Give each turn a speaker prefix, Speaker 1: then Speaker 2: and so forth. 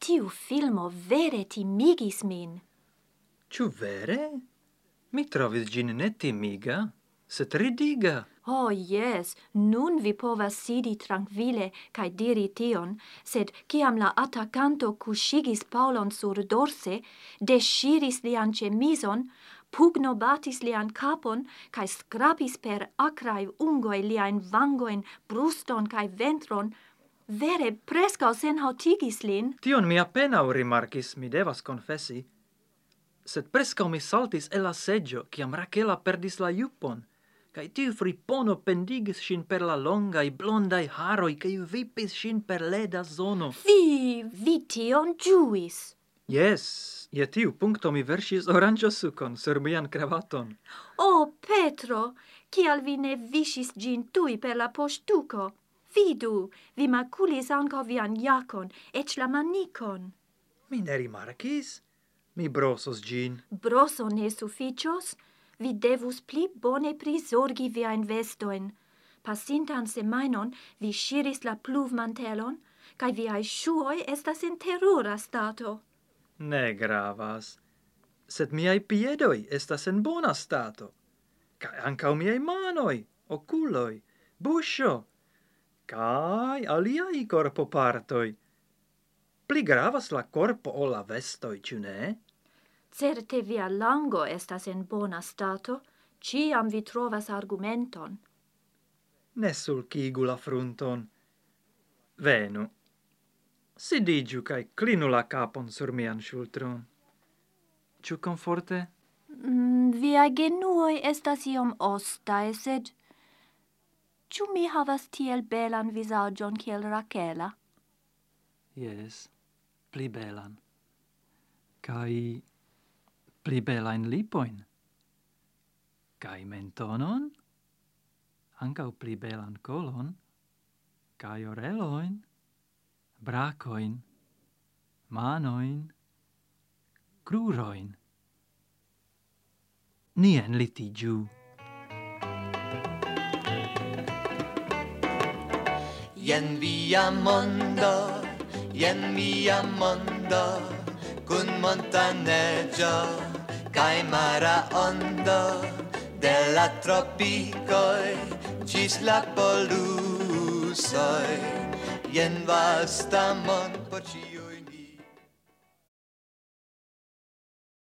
Speaker 1: tiu filmo vere timigis min.
Speaker 2: Ĉu vere? Mi trovis ĝin ne timiga, sed ridiga.
Speaker 1: Oh, yes, nun vi povas sidi trankvile kaj diri tion, sed kiam la atakanto kuŝigis Paulon sur dorse, deŝiris lian ĉemizon, pugno batis lian kapon kaj skrapis per akraj ungoj liajn vangojn, bruston kaj ventron, vere preskaŭ senhaŭtigis lin.
Speaker 2: Tion mi apenaŭ rimarkis, mi devas konfesi. Sed preskaŭ mi saltis el la seĝo, kiam Rakela perdis la jupon, kaj tiu fripono pendigis ŝin per la longaj blondaj haroj kaj vipis ŝin per leda zono.
Speaker 1: Vi tion ĝuis.
Speaker 2: Jes, je tiu punkto mi verŝis oranĝosukon sur mian kravaton.
Speaker 1: Oh, Petro, kial vi ne viŝis ĝin tuj per la poŝtuko? Vidu, vi makulis ankaŭ vian jakon, eĉ la manikon.
Speaker 2: Mi ne rimarkis. Mi brosos ĝin.
Speaker 1: Broso ne sufiĉos? Vi devus pli bone prizorgi viajn vestojn. Pasintan semajnon vi ŝiris la pluvmantelon, kaj viaj ŝuoj estas en terura stato.
Speaker 2: Ne gravas. Sed miaj piedoj estas en bona stato. Kaj ankaŭ miaj manoj, okuloj, buŝo, kaj aliaj korpopartoj. Pli gravas la korpo ol la vestoj, ĉu ne?
Speaker 1: Certe via lango estas en bona stato, ĉiam vi trovas argumenton.
Speaker 2: Ne sulkigu la frunton. Venu. Sidiĝu kaj klinu la kapon sur mian ŝultron. Ĉu komforte?
Speaker 1: Viaj genuoj estas iom ostaj, sed ĉu mi havas tiel belan vizaĝon kiel Rakela?
Speaker 2: Jes, pli belan. Kaj pli belajn lipojn. Kaj mentonon. Ankaŭ pli belan kolon. Kaj orelojn. Brakojn. Manojn. Krurojn. Ni enlitiĝu.
Speaker 3: Jen via mondo, kun montaneĝo kaj mara ondo, de la tropikoj ĝis la polusoj. Jen vasta mondo por ĉiu.